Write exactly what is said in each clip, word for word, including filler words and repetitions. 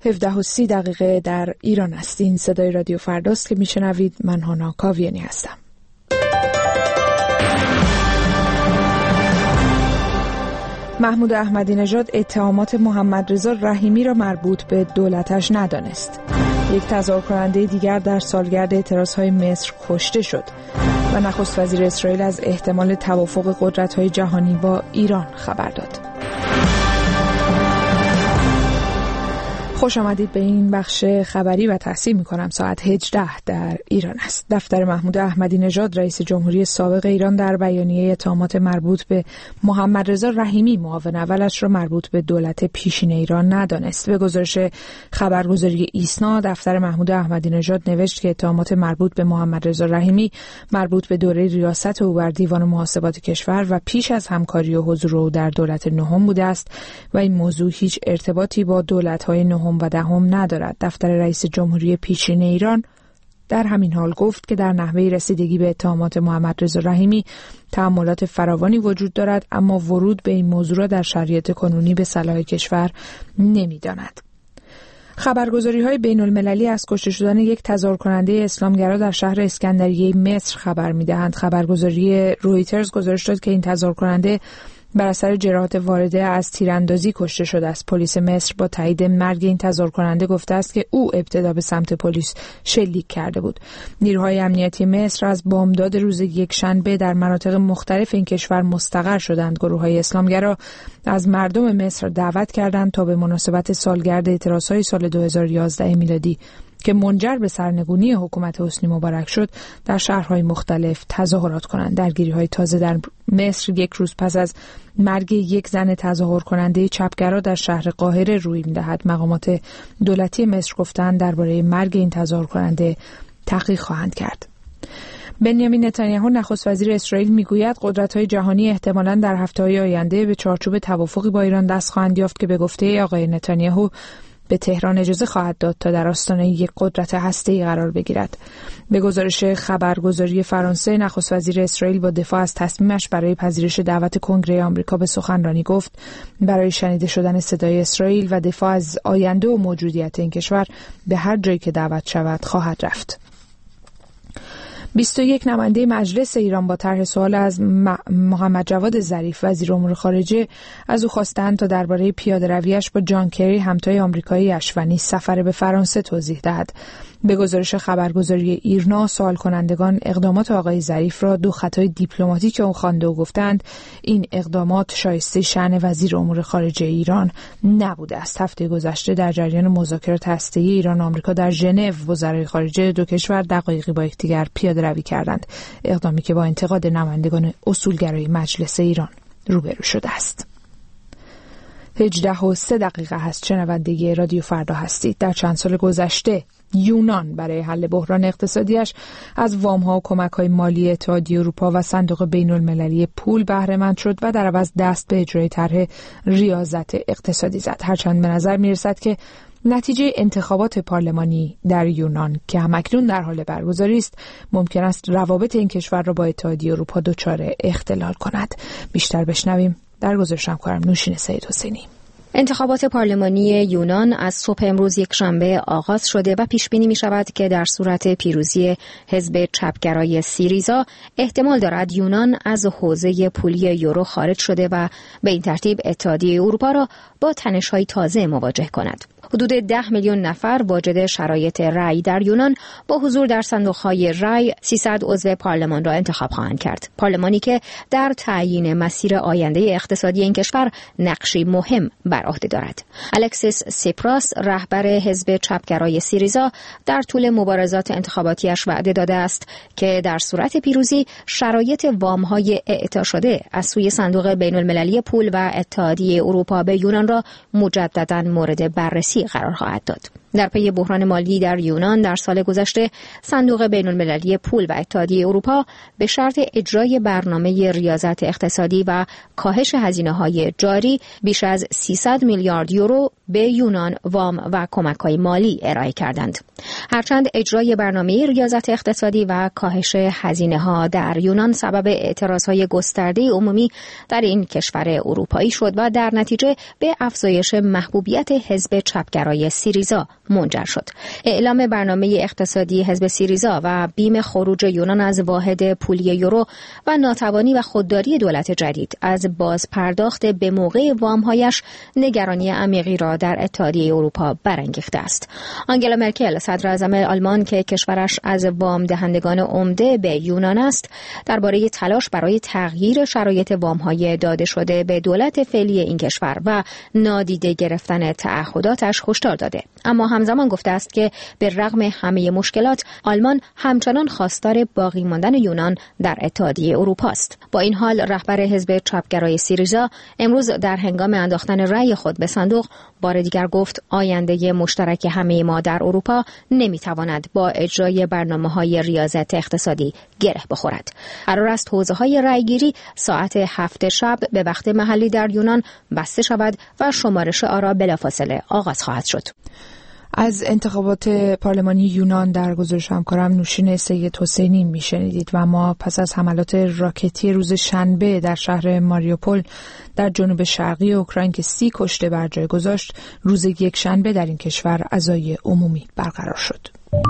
هفده و سی دقیقه در ایران است. این صدای رادیو فرداست که میشنوید. من هانا کاویانی هستم. محمود احمدی نژاد اتهامات محمد رضا رحیمی را مربوط به دولتش ندانست. یک تظاهر کننده دیگر در سالگرد اعتراضهای مصر کشته شد و نخست وزیر اسرائیل از احتمال توافق قدرت‌های جهانی با ایران خبر داد. خوش آمدید به این بخش خبری و تحصیل می‌کنم ساعت هجده در ایران است. دفتر محمود احمدی نژاد رئیس جمهوری سابق ایران در بیانیه اتهامات مربوط به محمد رضا رحیمی معاون اولش را مربوط به دولت پیشین ایران ندانست. به گزارش خبرگزاری ایسنا، دفتر محمود احمدی نژاد نوشت که اتهامات مربوط به محمد رضا رحیمی مربوط به دوره ریاست او بر دیوان محاسبات کشور و پیش از همکاری و حضور او در دولت نهم بوده است و این موضوع هیچ ارتباطی با دولت‌های نهم و دهم ندارد. دفتر رئیس جمهوری پیشین ایران در همین حال گفت که در نحوه رسیدگی به اتهامات محمد رضا رحیمی تأملات فراوانی وجود دارد، اما ورود به این موضوع را در شرایط کنونی به صلاح کشور نمی‌داند. خبرگزاری‌های بین‌المللی از کشته شدن یک تظاهر کننده اسلامگرا در شهر اسکندریه مصر خبر می‌دهند. خبرگزاری رویترز گزارش داد که این تظاهر کننده بر اثر جراحات وارده از تیراندازی کشته شده است. پلیس مصر با تایید مرگ این تظاهر کننده گفته است که او ابتدا به سمت پلیس شلیک کرده بود. نیروهای امنیتی مصر از بامداد روز یکشنبه در مناطق مختلف این کشور مستقر شدند. گروه‌های اسلامگرا از مردم مصر دعوت کردند تا به مناسبت سالگرد اعتراضهای سال دو هزار و یازده میلادی که منجر به سرنگونی حکومت حسنی مبارک شد در شهرهای مختلف تظاهرات کنند. درگیری‌های تازه در مصر یک روز پس از مرگ یک زن تظاهر کننده چپگرا در شهر قاهره روی می‌دهد. مقامات دولتی مصر گفتند درباره مرگ این تظاهر کننده تحقیق خواهند کرد. بنیامین نتانیاهو نخست وزیر اسرائیل میگوید قدرت‌های جهانی احتمالاً در هفته‌های آینده به چارچوب توافقی با ایران دست خواهند یافت که به گفته آقای نتانیاهو به تهران اجازه خواهد داد تا در آستانه یک قدرت هسته‌ای قرار بگیرد. به گزارش خبرگزاری فرانسه، نخست وزیر اسرائیل با دفاع از تصمیمش برای پذیرش دعوت کنگره آمریکا به سخنرانی گفت برای شنیده شدن صدای اسرائیل و دفاع از آینده و موجودیت این کشور به هر جایی که دعوت شود خواهد رفت. بیست و یک نماینده مجلس ایران با طرح سوال از محمد جواد ظریف وزیر امور خارجه از او خواستند تا درباره پیاده‌رویش با جان کری همتای آمریکایی‌اش و نیز سفر به فرانسه توضیح دهد. به گزارش خبرگزاری ایرنا، سوال کنندگان اقدامات آقای ظریف را دو خطای دیپلماتیک او خوانده و گفتند این اقدامات شایسته شأن وزیر امور خارجه ایران نبوده است. هفته گذشته در جریان مذاکرات هسته‌ای ایران و آمریکا در ژنو، وزرای خارجه دو کشور دقایقی با یکدیگر پیاده‌روی کردند، اقدامی که با انتقاد نمایندگان اصولگرای مجلس ایران روبرو شده است. هجده و سه دقیقه هست. شنونده رادیو فردا هستید. در چند سال گذشته یونان برای حل بحران اقتصادیش از وام‌ها و کمک‌های مالی اتحادیه اروپا و صندوق بین‌المللی پول بهره مند شد و در عوض دست به اجرای طرح ریاضت اقتصادی زد. هرچند به نظر می‌رسد که نتیجه انتخابات پارلمانی در یونان که همکنون در حال برگزاری است ممکن است روابط این کشور را با اتحادیه اروپا دچار اختلال کند. بیشتر بشنویم در گزارش همکارم نوشین سید حسینی. انتخابات پارلمانی یونان از صبح امروز یک شنبه آغاز شده و پیش بینی می شود که در صورت پیروزی حزب چپگرای سیریزا احتمال دارد یونان از حوزه پولی یورو خارج شده و به این ترتیب اتحادیه اروپا را با تنش‌های تازه مواجه کند. حدود ده میلیون نفر واجد شرایط رأی در یونان با حضور در صندوق‌های رأی سیصد عضو پارلمان را انتخاب خواهند کرد. پارلمانی که در تعیین مسیر آینده اقتصادی این کشور نقشی مهم بر عهده دارد. الکسیس سیپراس رهبر حزب چپگرای سیریزا در طول مبارزات انتخاباتیش وعده داده است که در صورت پیروزی شرایط وام‌های اعطا شده از سوی صندوق بین‌المللی پول و اتحادیه اروپا به یونان را مجدداً مورد بررسی قرار خواهد داد. در پی بحران مالی در یونان در سال گذشته صندوق بین‌المللی پول و اتحادیه اروپا به شرط اجرای برنامه ریاضت اقتصادی و کاهش هزینه‌های جاری بیش از سیصد میلیارد یورو به یونان وام و کمک‌های مالی ارائه کردند. هرچند اجرای برنامه ریاضت اقتصادی و کاهش هزینه‌ها در یونان سبب اعتراضهای گسترده عمومی در این کشور اروپایی شد و در نتیجه به افزایش محبوبیت حزب چپگرای سیریزا منجر شد. اعلام برنامه اقتصادی حزب سیریزا و بیم خروج یونان از واحد پولی یورو و ناتوانی و خودداری دولت جدید از باز پرداخت به موقع وام‌هایش نگرانی عمیقی را در اتحادیه اروپا برانگیخته است. آنگلا مرکل صدر اعظم آلمان که کشورش از وام دهندگان عمده به یونان است، درباره تلاش برای تغییر شرایط وام‌های داده شده به دولت فعلی این کشور و نادیده گرفتن تعهداتش هشدار داده. اما همزمان گفته است که به رغم همه مشکلات آلمان همچنان خواستار باقی ماندن یونان در اتحادیه اروپا است. با این حال رهبر حزب چپگرای سیریزا امروز در هنگام انداختن رأی خود به صندوق بار دیگر گفت آینده مشترک همه ما در اروپا نمیتواند با اجرای برنامه‌های ریاضت اقتصادی گره بخورد. قرار است حوزه‌های رأیگیری ساعت هفت شب به وقت محلی در یونان بسته شود و شمارش آرا بلافاصله آغاز خواهد شد. از انتخابات پارلمانی یونان در گزارش همکارم نوشین سید حسینی میشنیدید و ما پس از حملات راکتی روز شنبه در شهر ماریوپول در جنوب شرقی اوکراین که سی کشته بر جای گذاشت، روز یک شنبه در این کشور عزای عمومی برقرار شد.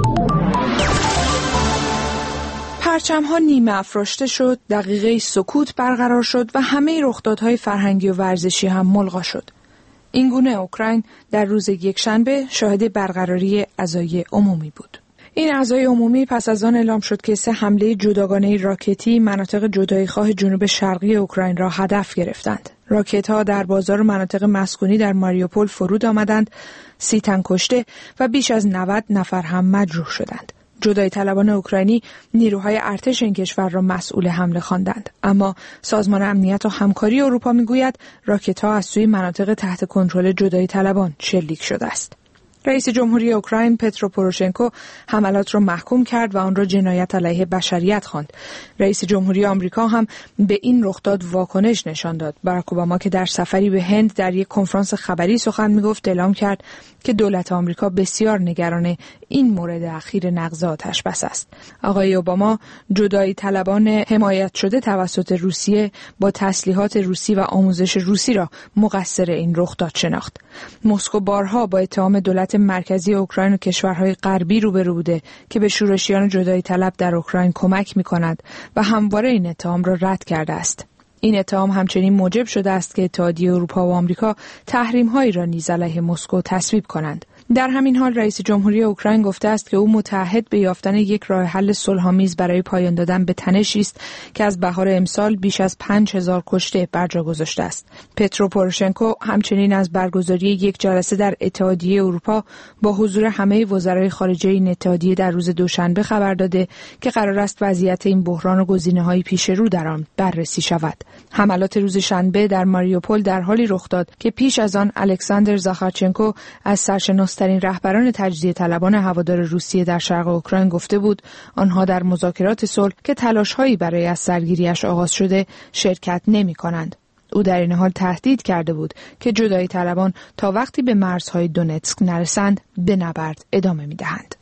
پرچم‌ها نیمه افراشته شد، دقیقه سکوت برقرار شد و همه رخدادهای فرهنگی و ورزشی هم ملغا شد. این گونه اوکراین در روز یکشنبه شاهد برقراری عزای عمومی بود. این عزای عمومی پس از آن اعلام شد که سه حمله جداگانه راکتی مناطق جدایی‌خواه جنوب شرقی اوکراین را هدف گرفتند. راکت‌ها در بازار و مناطق مسکونی در ماریوپول فرود آمدند، سی تن کشته و بیش از نود نفر هم مجروح شدند. جدایی طلبان اوکراینی نیروهای ارتش این کشور را مسئول حمله خواندند، اما سازمان امنیت و همکاری اروپا میگوید راکت‌ها از سوی مناطق تحت کنترل جدایی طلبان شلیک شده است. رئیس جمهوری اوکراین پترو پوروشنکو حملات را محکوم کرد و آن را جنایت علیه بشریت خواند. رئیس جمهوری آمریکا هم به این رخداد واکنش نشان داد. باراک اوباما که در سفری به هند در یک کنفرانس خبری سخن میگفت اعلام کرد که دولت آمریکا بسیار نگران این مورد اخیر نقض آتش بس است. آقای اوباما جدایی طلبان حمایت شده توسط روسیه با تسلیحات روسی و آموزش روسی را مقصر این رخداد شناخت. مسکو بارها با اتهام دولت مرکزی اوکراین و کشورهای غربی روبرو بوده که به شورشیان جدایی طلب در اوکراین کمک می‌کند و همواره این اتهام را رد کرده است. این اتهام همچنین موجب شده است که اتحادیه اروپا و آمریکا تحریم‌هایی را نیز علیه مسکو تصویب کنند. در همین حال رئیس جمهوری اوکراین گفته است که او متعهد به یافتن یک راه حل صلح‌آمیز برای پایان دادن به تنشی است که از بهار امسال بیش از پنج هزار کشته بر جا گذاشته است. پترو پوروشنکو همچنین از برگزاری یک جلسه در اتحادیه اروپا با حضور همه وزرای خارجه این اتحادیه در روز دوشنبه خبر داده که قرار است وضعیت این بحران و گزینه‌های پیش رو در آن بررسی شود. حملات روز شنبه در ماریوپول در حالی رخ داد که پیش از آن الکساندر زاخارچنکو از سرشناس‌ترین رهبران تجزیه طلبان هوادار روسیه در شرق اوکراین گفته بود آنها در مذاکرات صلح که تلاش‌هایی برای از سرگیریش آغاز شده شرکت نمی‌کنند. او در این حال تهدید کرده بود که جدایی طلبان تا وقتی به مرزهای دونتسک نرسند به نبرد ادامه می‌دهند.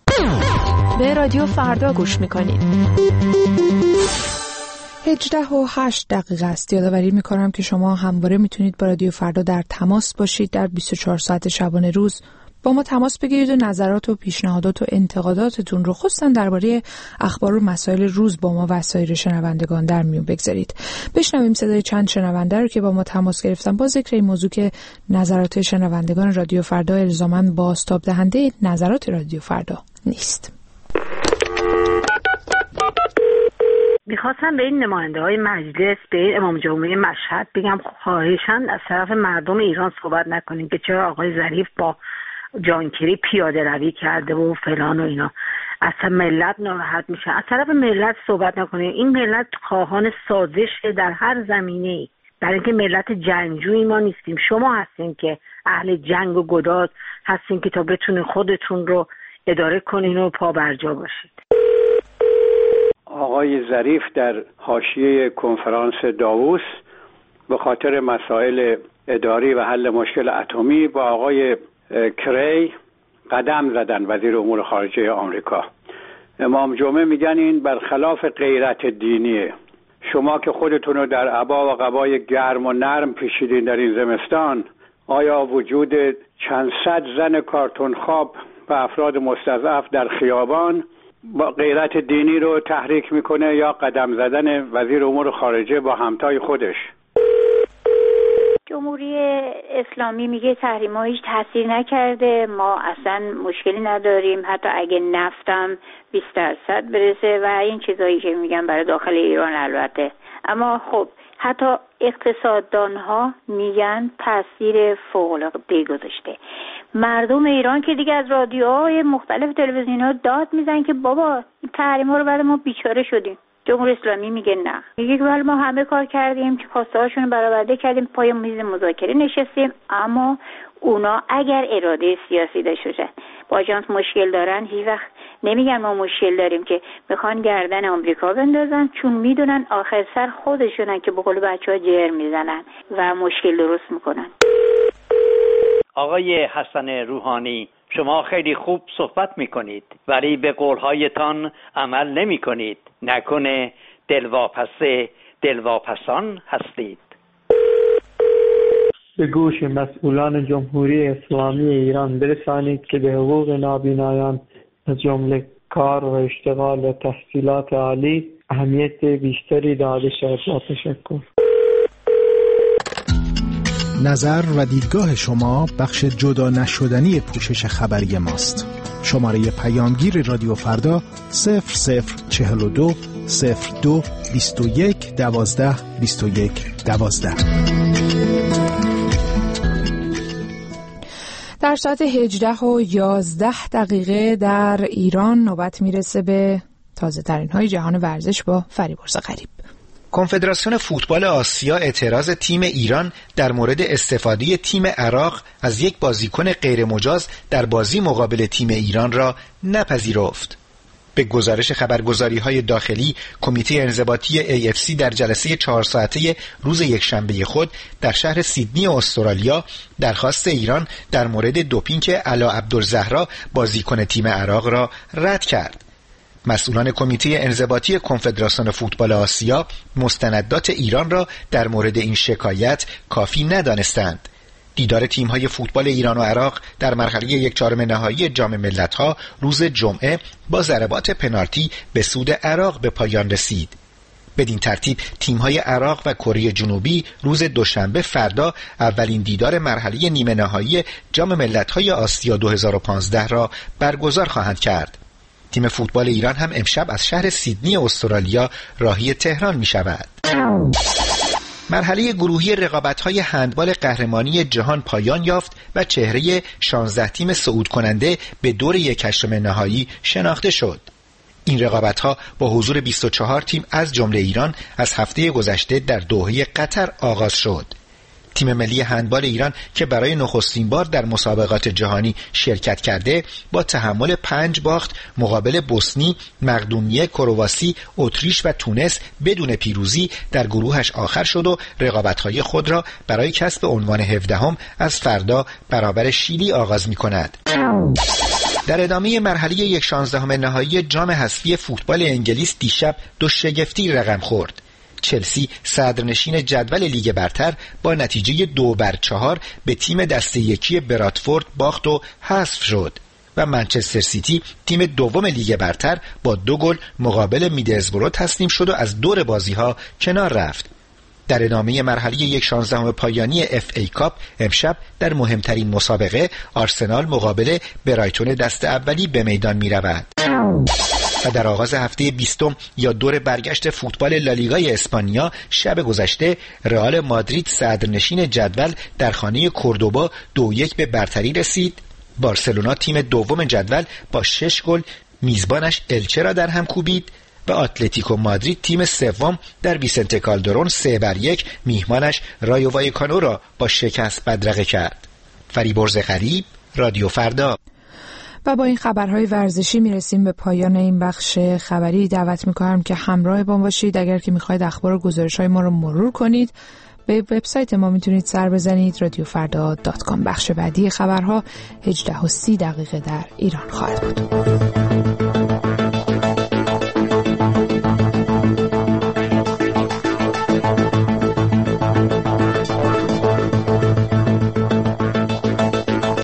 به رادیو فردا گوش می‌کنید. هجده و هشت دقیقه است. یادآوری می‌کنم که شما همواره میتونید با رادیو فردا در تماس باشید. در بیست و چهار ساعت شبانه روز با ما تماس بگیرید و نظرات و پیشنهادات و انتقاداتتون رو خصوصا درباره اخبار و مسائل روز با ما و سایر شنوندگان در میون بگذارید. بشنویم صدای چند شنونده رو که با ما تماس گرفتن با ذکر این موضوع که نظرات شنوندگان رادیو فردا الزاماً بازتاب دهنده نظرات رادیو فردا نیست. میخواستم به این نماینده های مجلس، به این امام جمعه مشهد بگم خواهشاً از طرف مردم ایران صحبت نکنین که چرا آقای ظریف با جانکری پیاده روی کرده و فلان و اینا، اصلا ملت ناراحت میشه. از طرف ملت صحبت نکنین. این ملت خواهان سازش در هر زمینه‌ای، برای اینکه ملت جنگجویی ما نیستیم. شما هستین که اهل جنگ و گداز هستین که تا بتونین خودتون رو اداره کنین و پا برجا باشید. آقای ظریف در حاشیه کنفرانس داووس به خاطر مسائل اداری و حل مشکل اتمی با آقای کری قدم زدن، وزیر امور خارجه آمریکا. امام جمعه میگن این برخلاف غیرت دینیه. شما که خودتون رو در عبا و قبای گرم و نرم پیچیدین در این زمستان، آیا وجود چند صد زن کارتون خواب و افراد مستضعف در خیابان با غیرت دینی رو تحریک میکنه یا قدم زدن وزیر امور خارجه با همتای خودش؟ جمهوری اسلامی میگه تحریم‌ها هیچ تاثیر نکرده، ما اصلا مشکلی نداریم، حتی اگه نفتم بیست درصد برسه و این چیزایی که میگن برای داخل ایران البته. اما خب حتی اقتصاددانها میگن تاثیر فوق‌العاده گذاشته. مردم ایران که دیگه از رادیوهای مختلف تلویزیون‌ها داد میزنن که بابا این تحریم‌ها رو بعد ما بیچاره شدیم. جمهوری اسلامی میگه نه، میگه که ما همه کار کردیم که خواسته‌هاشون رو برآورده کردیم، پای میز مذاکره نشستیم، اما اونا اگر اراده سیاسی داشته باشن با آژانس مشکل دارن، هیچ وقت نمیگن ما مشکل داریم که میخوان گردن آمریکا بندازن، چون میدونن آخر سر خودشونن که به قول بچه‌ها جر میزنن و مشکل درست میکنن. آقای حسن روحانی، شما خیلی خوب صحبت میکنید ولی به قولهایتان عمل نمی کنید. نکنه دلواپسه دلواپسان هستید. به گوش مسئولان جمهوری اسلامی ایران برسانید که به حقوق نابینایان از جمله کار و اشتغال و تحصیلات عالی اهمیت بیشتری داده شود. با تشکر. نظر و دیدگاه شما بخش جدا نشدنی پوشش خبری ماست. شماره پیامگیر رادیو فردا صفر صفر چهل و دو صفر دو بیست و یک دوازده بیست و یک دوازده. در ساعت هجده و یازده دقیقه در ایران نوبت میرسه به تازه ترین های جهان ورزش با فریبرز غریب. کنفدراسیون فوتبال آسیا اعتراض تیم ایران در مورد استفاده تیم عراق از یک بازیکن غیرمجاز در بازی مقابل تیم ایران را نپذیرفت. به گزارش خبرگزاری‌های داخلی، کمیته انضباطی ای اف سی در جلسه چهار ساعته روز یکشنبه خود در شهر سیدنی استرالیا درخواست ایران در مورد دوپینگ علا عبدالزهرا بازیکن تیم عراق را رد کرد. مسئولان کمیته انضباطی کنفدراسیون فوتبال آسیا مستندات ایران را در مورد این شکایت کافی ندانستند. دیدار تیم‌های فوتبال ایران و عراق در مرحله یک چهارم نهایی جام ملت‌ها روز جمعه با ضربات پنالتی به سود عراق به پایان رسید. بدین ترتیب تیم‌های عراق و کره جنوبی روز دوشنبه فردا اولین دیدار مرحله نیمه نهایی جام ملت‌های آسیا دو هزار و پانزده را برگزار خواهند کرد. تیم فوتبال ایران هم امشب از شهر سیدنی استرالیا راهی تهران می شود. مرحله گروهی رقابت‌های هندبال قهرمانی جهان پایان یافت و چهره شانزده تیم صعود کننده به دور یک هشتم نهایی شناخته شد. این رقابت‌ها با حضور بیست و چهار تیم از جمله ایران از هفته گذشته در دوحه قطر آغاز شد. تیم ملی هندبال ایران که برای نخستین بار در مسابقات جهانی شرکت کرده با تحمل پنج باخت مقابل بوسنی، مقدونیه، کرواسی، اتریش و تونس بدون پیروزی در گروهش آخر شد و رقابت‌های خود را برای کسب عنوان هفدهم از فردا برابر شیلی آغاز می‌کند. در ادامه مرحله یک شانزدهم نهایی جام حذفی فوتبال انگلیس دیشب دو شگفتی رقم خورد. چلسی صدرنشین جدول لیگ برتر با نتیجه دو بر چهار به تیم دسته یکی برادفورد باخت و حذف شد و منچستر سیتی تیم دوم لیگ برتر با دو گل مقابل میدلزبرو تسلیم شد و از دور بازی‌ها کنار رفت. در ادامه مرحله یک شانزدهم پایانی اف ای کاپ امشب در مهمترین مسابقه آرسنال مقابل برایتون دسته اولی به میدان می رود. و در آغاز هفته بیستم یا دور برگشت فوتبال لالیگای اسپانیا شب گذشته رئال مادرید صدرنشین جدول در خانه کوردوبا دو یک به برتری رسید. بارسلونا تیم دوم جدول با شش گل میزبانش الچه را در هم کوبید و اتلتیکو مادرید تیم سوم در ویسنته کالدرون سه بر یک میهمانش رایو وایکانو را با شکست بدرقه کرد. فریبرز غریب، رادیو فردا. و با این خبرهای ورزشی میرسیم به پایان این بخش خبری. دعوت میکنم که همراه با باشید. اگر که میخواید اخبار و گزارش‌های ما رو مرور کنید، به وبسایت ما میتونید سر بزنید رادیو فردا دات کام. بخش بعدی خبرها هجده و سی دقیقه در ایران خواهد بود.